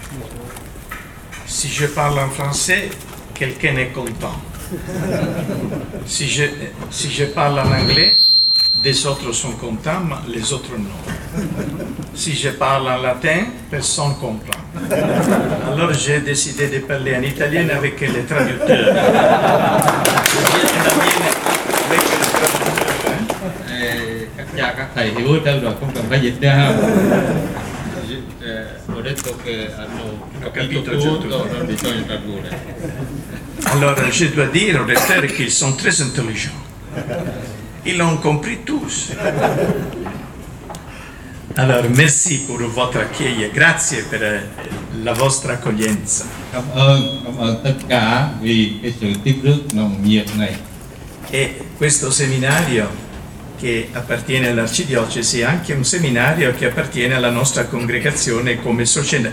Si je parle en français, quelqu'un est content. Si je parle en anglais, des autres sont contents, mais les autres non. Si je parle en latin, personne ne comprend. Alors j'ai décidé de parler en italien avec les traducteurs. Các cha các thầy hiểu hết trơn rồi, không cần phải dịch ra. Ho detto che hanno capito tutto, non bisogna tradurre. Alors je dois dire aux lecteurs qu'ils sont très intelligents. Ils l'ont compris tous. Alors merci pour votre accueil, grazie per la vostra accoglienza. Cảm ơn tất cả vì cái sự tiếp rước nồng nhiệt này. E questo seminario che appartiene all'arcidiocesi è anche un seminario che appartiene alla nostra congregazione come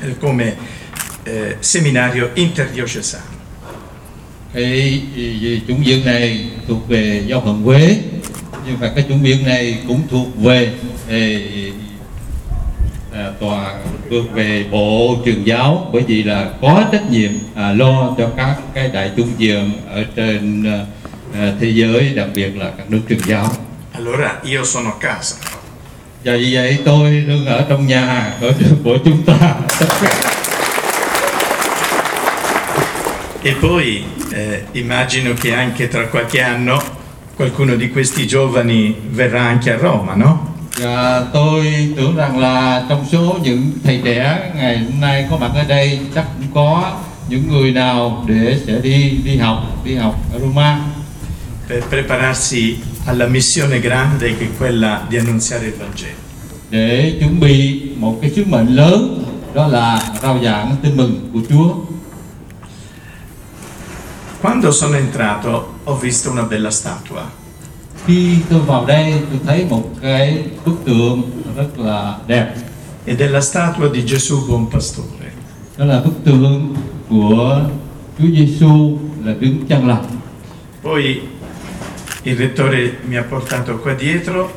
seminario interdiocesano. Cái chủng viện này thuộc về giáo phận Huế, nhưng mà cái chủng viện này cũng thuộc về thuộc về bộ truyền giáo, bởi vì là có trách nhiệm lo cho các cái đại chủng viện ở trên thế giới, đặc biệt là các nước truyền giáo. Allora io sono a casa. Và vì vậy tôi đang ở trong nhà của chúng ta. E poi immagino che anche tra qualche anno qualcuno di questi giovani verrà anche a Roma, no? Và tôi tưởng rằng là trong số những thầy trẻ ngày hôm nay có mặt ở đây chắc cũng có những người nào để sẽ đi học ở Roma per prepararsi alla missione grande che è quella di annunziare il Vangelo. Để chuẩn bị một cái sứ mệnh lớn, đó là rao giảng tin mừng của Chúa. Quando sono entrato ho visto una bella statua. Khi tôi vào đây tôi thấy một cái bức tượng rất là đẹp. Ed è la statua di Gesù Buon Pastore. Đó là bức tượng của Chúa Giêsu là đấng chân lành. Poi il rettore mi ha portato qua dietro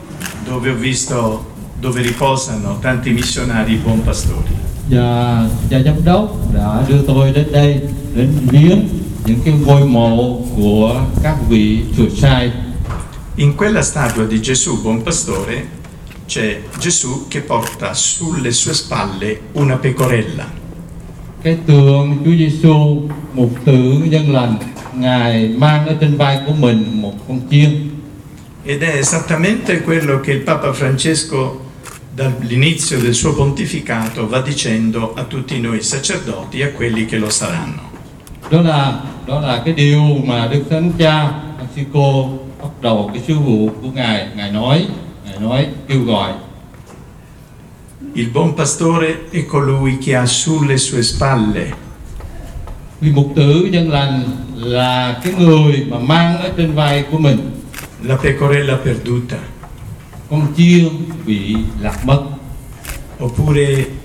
dove riposano tanti missionari buon pastori. Và giám đốc đã đưa tôi đến đây để viếng những cái ngôi mộ của các vị chuột sai. In quella statua di Gesù Buon Pastore c'è Gesù che porta sulle sue spalle una pecorella. Cái tượng Chúa Giêsu, một tượng dân lành, Ngài mang ở trên vai của mình một con chiên. Ed è esattamente quello che il Papa Francesco dall'inizio del suo pontificato va dicendo a tutti noi sacerdoti e a quelli che lo saranno. Đó là cái điều mà Đức Thánh Cha Francisco bắt đầu cái sứ vụ của Ngài nói kêu gọi. Il buon pastore è colui che ha sulle sue spalle. Vì mục tử dân lành là cái người mà mang ở trên vai của mình La pecorella perduta. Con chiên bị lạc mất. Oppure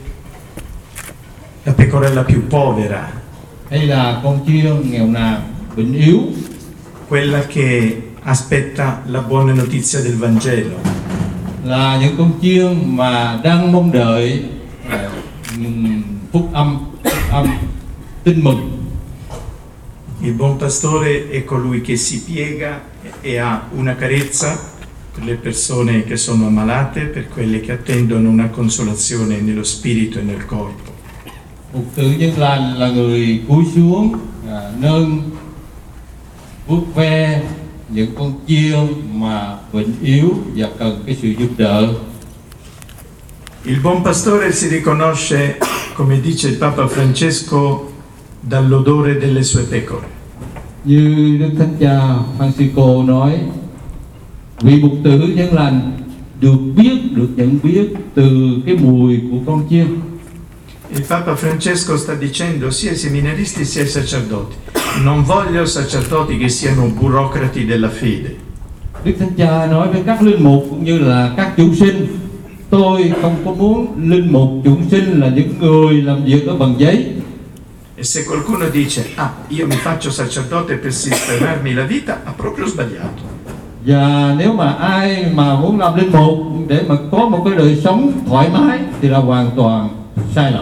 la pecorella più povera. Hay là con chiên nghèo nàn, bệnh yếu. Quella che aspetta la buona notizia del Vangelo. Là những con chiên mà đang mong đợi phúc âm, tin mừng. Il buon pastore è colui che si piega e ha una carezza per le persone che sono ammalate, per quelle che attendono una consolazione nello spirito e nel corpo. Mục tử dân lành là người cúi xuống nâng vuốt ve những con chiên mà bệnh yếu và cần cái sự giúp đỡ. Il buon pastore si riconosce, come dice il Papa Francesco, dall'odore delle sue pecore. Như Đức Thánh Cha Francisco nói, vị mục tử dân lành được nhận biết từ cái mùi của con chiên. Il Papa Francesco sta dicendo sia ai seminaristi sia ai sacerdoti: non voglio sacerdoti che siano burocrati della fede. Đức Thánh Cha nói với các linh mục cũng như là các chúng sinh, tôi không có muốn linh mục chúng sinh là những người làm việc ở bằng giấy. E se qualcuno dice io mi faccio sacerdote per sistemarmi la vita, ha proprio sbagliato. Và nếu mà ai mà muốn làm linh mục để mà có một cái đời sống thoải mái thì là hoàn toàn sai lầm.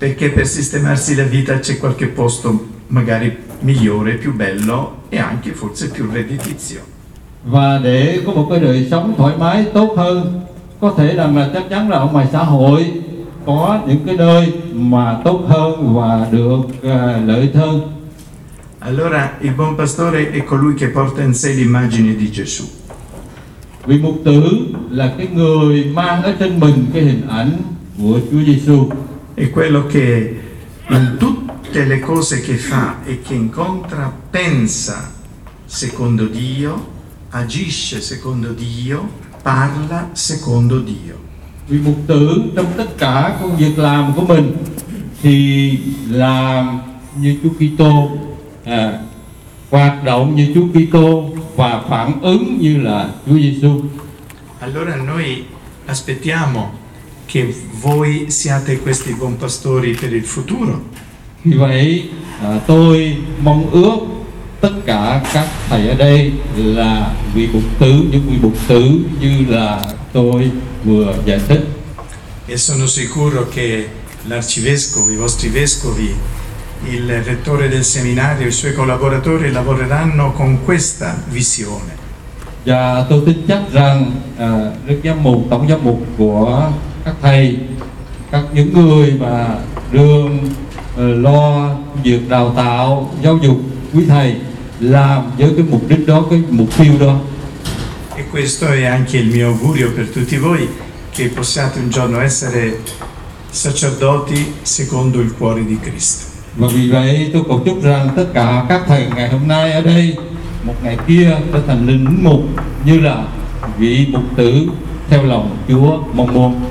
perché per sistemarsi la vita c'è qualche posto magari migliore, più bello e anche forse più redditizio. Và để có một cái đời sống thoải mái tốt hơn, có thể rằng là chắc chắn là ở ngoài xã hội có những cái nơi mà tốt hơn và được lợi hơn. Allora il buon pastore è colui che porta in sé l'immagine di Gesù. Vị mục tử là cái người mang ở trên mình cái hình ảnh của Chúa Giêsu. È quello che in tutte le cose che fa e che incontra pensa secondo Dio, agisce secondo Dio, parla secondo Dio. Vị mục tử trong tất cả công việc làm của mình thì làm như Chúa Kitô, hoạt động như Chúa Kitô và phản ứng như là Chúa Giêsu. Allora noi aspettiamo che voi siate questi buon pastori per il futuro. Vì vậy tôi mong ước tất cả các thầy ở đây là vị mục tử, những vị mục tử như là tôi vừa giải thích. E sono sicuro che l'arcivescovo, i vostri vescovi, il rettore del seminario, i suoi collaboratori lavoreranno con questa visione. Và tôi tin chắc rằng đức giám mục, tổng giám mục của các thầy, những người mà đương lo việc đào tạo, giáo dục quý thầy làm với cái mục đích đó, cái mục tiêu đó. E questo è anche il mio augurio per tutti voi, che possiate un giorno essere sacerdoti secondo il cuore di Cristo. Và vì vậy tôi cầu chúc rằng tất cả các thầy ngày hôm nay ở đây, một ngày kia trở thành linh mục như là vị mục tử theo lòng Chúa mong muốn.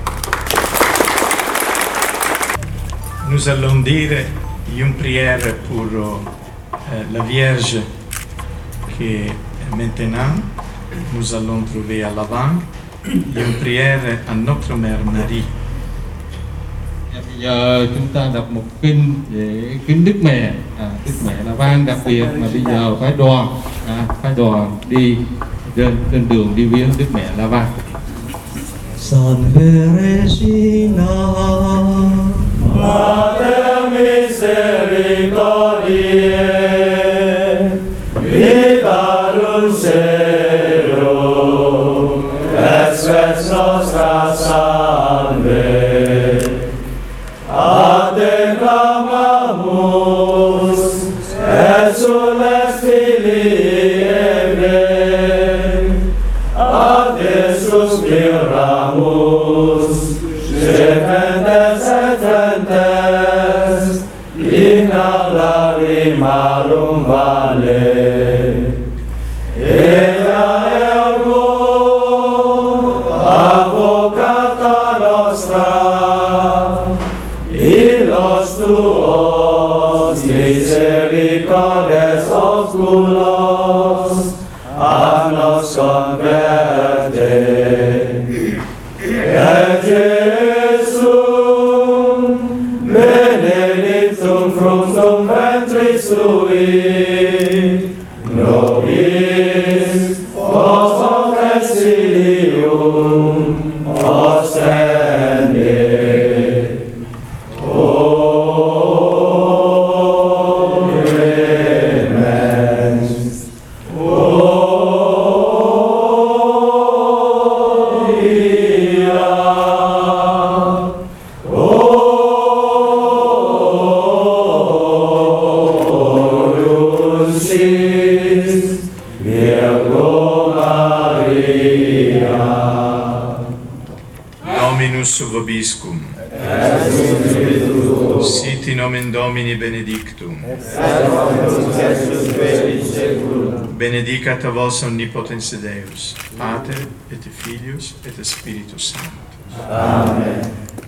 Nous allons dire une prière pour la Vierge que maintenant nous allons trouver à l'avant, une prière à notre Mère Marie. Bây giờ chúng ta đọc một kinh để kính Đức Mẹ, Đức Mẹ là van đặc biệt mà bây giờ phái đoàn đi trên đường đi viếng Đức Mẹ La Van. Salve Regina, Mater misericordiae, vita dulcerum, et spes nostra salve. A te clamamus, et celestili ebre, a te suspiramus, Cepentes et tentes, in lagrimarum vale. Ella ergo, avocata nostra, illos tuos misericordes oculos, a nos converte. Et Jesum, benedictum fructum ventris tui, nobis post exilium ostende. O clemens, o Dominus vobiscum. Sit in nomen Domini benedictum. Benedicat vos omnipotens Deus, Pater et Filius et Spiritus Sanctus. Amen.